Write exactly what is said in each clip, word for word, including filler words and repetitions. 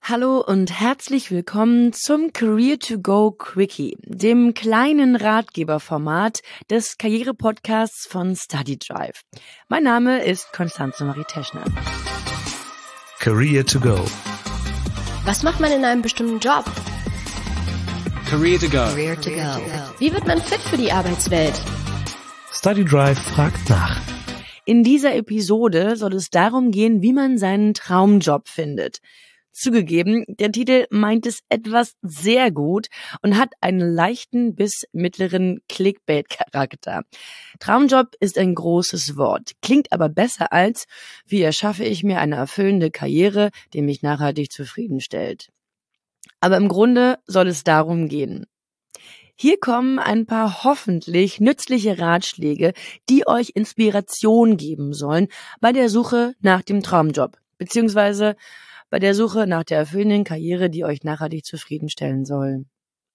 Hallo und herzlich willkommen zum Career to Go Quickie, dem kleinen Ratgeberformat des Karriere-Podcasts von Study Drive. Mein Name ist Constanze Marie Teschner. Career to Go. Was macht man in einem bestimmten Job? Career to Go. Career to Go. Wie wird man fit für die Arbeitswelt? Study Drive fragt nach. In dieser Episode soll es darum gehen, wie man seinen Traumjob findet. Zugegeben, der Titel meint es etwas sehr gut und hat einen leichten bis mittleren Clickbait-Charakter. Traumjob ist ein großes Wort, klingt aber besser als, wie erschaffe ich mir eine erfüllende Karriere, die mich nachhaltig zufriedenstellt. Aber im Grunde soll es darum gehen. Hier kommen ein paar hoffentlich nützliche Ratschläge, die euch Inspiration geben sollen bei der Suche nach dem Traumjob, beziehungsweise bei der Suche nach der erfüllenden Karriere, die euch nachhaltig zufriedenstellen soll.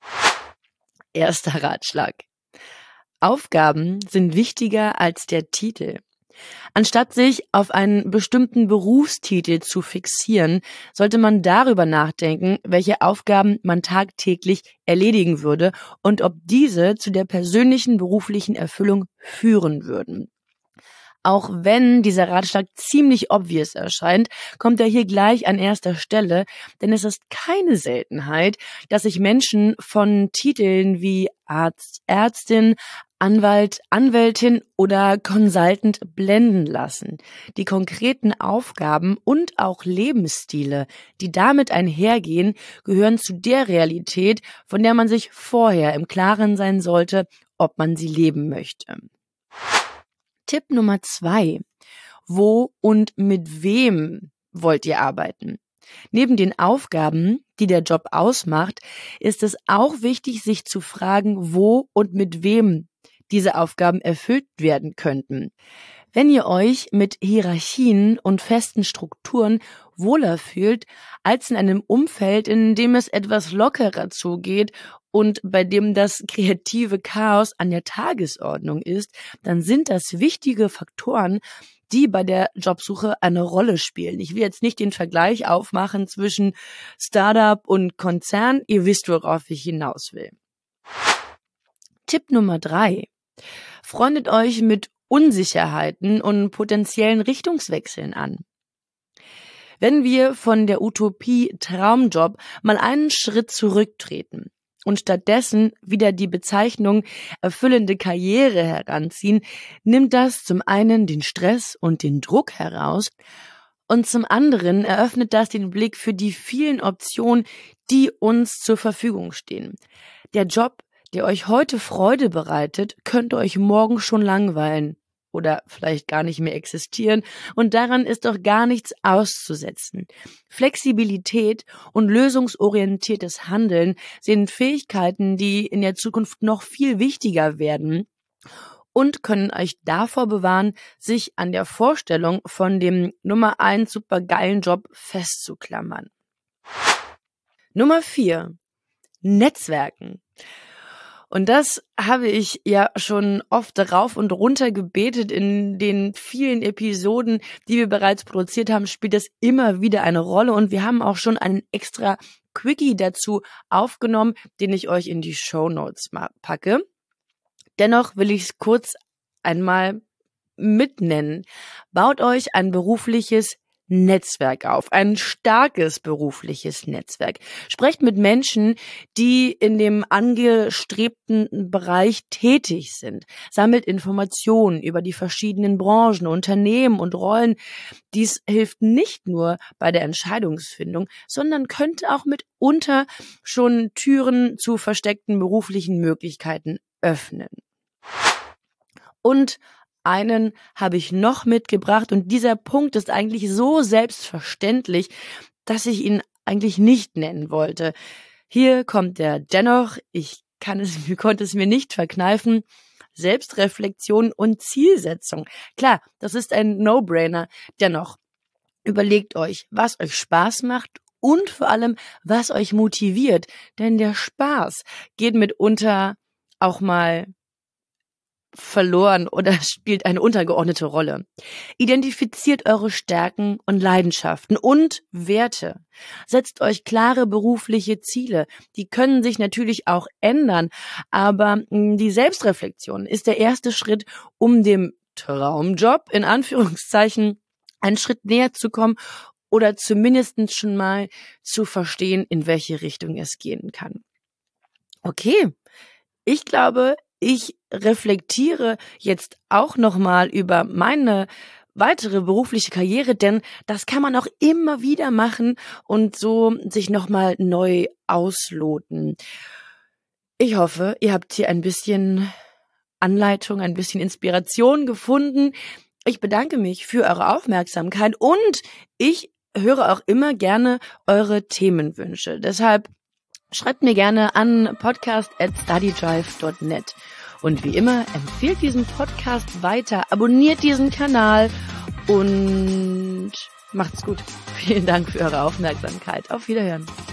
Erster Ratschlag. Aufgaben sind wichtiger als der Titel. Anstatt sich auf einen bestimmten Berufstitel zu fixieren, sollte man darüber nachdenken, welche Aufgaben man tagtäglich erledigen würde und ob diese zu der persönlichen beruflichen Erfüllung führen würden. Auch wenn dieser Ratschlag ziemlich obvious erscheint, kommt er hier gleich an erster Stelle, denn es ist keine Seltenheit, dass sich Menschen von Titeln wie Arzt, Ärztin, Anwalt, Anwältin oder Consultant blenden lassen. Die konkreten Aufgaben und auch Lebensstile, die damit einhergehen, gehören zu der Realität, von der man sich vorher im Klaren sein sollte, ob man sie leben möchte. Tipp Nummer zwei. Wo und mit wem wollt ihr arbeiten? Neben den Aufgaben, die der Job ausmacht, ist es auch wichtig, sich zu fragen, wo und mit wem diese Aufgaben erfüllt werden könnten. Wenn ihr euch mit Hierarchien und festen Strukturen wohler fühlt, als in einem Umfeld, in dem es etwas lockerer zugeht und bei dem das kreative Chaos an der Tagesordnung ist, dann sind das wichtige Faktoren, die bei der Jobsuche eine Rolle spielen. Ich will jetzt nicht den Vergleich aufmachen zwischen Startup und Konzern. Ihr wisst, worauf ich hinaus will. Tipp Nummer drei. Freundet euch mit Unsicherheiten und potenziellen Richtungswechseln an. Wenn wir von der Utopie Traumjob mal einen Schritt zurücktreten und stattdessen wieder die Bezeichnung erfüllende Karriere heranziehen, nimmt das zum einen den Stress und den Druck heraus und zum anderen eröffnet das den Blick für die vielen Optionen, die uns zur Verfügung stehen. Der Job, der euch heute Freude bereitet, könnte euch morgen schon langweilen oder vielleicht gar nicht mehr existieren und daran ist doch gar nichts auszusetzen. Flexibilität und lösungsorientiertes Handeln sind Fähigkeiten, die in der Zukunft noch viel wichtiger werden und können euch davor bewahren, sich an der Vorstellung von dem Nummer eins supergeilen Job festzuklammern. Nummer vier. Netzwerken. Und das habe ich ja schon oft rauf und runter gebetet in den vielen Episoden, die wir bereits produziert haben, spielt das immer wieder eine Rolle und wir haben auch schon einen extra Quickie dazu aufgenommen, den ich euch in die Shownotes packe. Dennoch will ich es kurz einmal mitnennen. Baut euch ein berufliches Netzwerk auf, ein starkes berufliches Netzwerk. Sprecht mit Menschen, die in dem angestrebten Bereich tätig sind. Sammelt Informationen über die verschiedenen Branchen, Unternehmen und Rollen. Dies hilft nicht nur bei der Entscheidungsfindung, sondern könnte auch mitunter schon Türen zu versteckten beruflichen Möglichkeiten öffnen. Und einen habe ich noch mitgebracht und dieser Punkt ist eigentlich so selbstverständlich, dass ich ihn eigentlich nicht nennen wollte. Hier kommt er dennoch, ich kann es, konnte es mir nicht verkneifen, Selbstreflexion und Zielsetzung. Klar, das ist ein No-Brainer. Dennoch, überlegt euch, was euch Spaß macht und vor allem, was euch motiviert. Denn der Spaß geht mitunter auch mal verloren oder spielt eine untergeordnete Rolle. Identifiziert eure Stärken und Leidenschaften und Werte. Setzt euch klare berufliche Ziele. Die können sich natürlich auch ändern, aber die Selbstreflexion ist der erste Schritt, um dem Traumjob in Anführungszeichen einen Schritt näher zu kommen oder zumindest schon mal zu verstehen, in welche Richtung es gehen kann. Okay, ich glaube, ich reflektiere jetzt auch nochmal über meine weitere berufliche Karriere, denn das kann man auch immer wieder machen und so sich nochmal neu ausloten. Ich hoffe, ihr habt hier ein bisschen Anleitung, ein bisschen Inspiration gefunden. Ich bedanke mich für eure Aufmerksamkeit und ich höre auch immer gerne eure Themenwünsche. Deshalb schreibt mir gerne an podcast at studydrive dot net. Und wie immer, empfehlt diesen Podcast weiter, abonniert diesen Kanal und macht's gut. Vielen Dank für eure Aufmerksamkeit. Auf Wiederhören.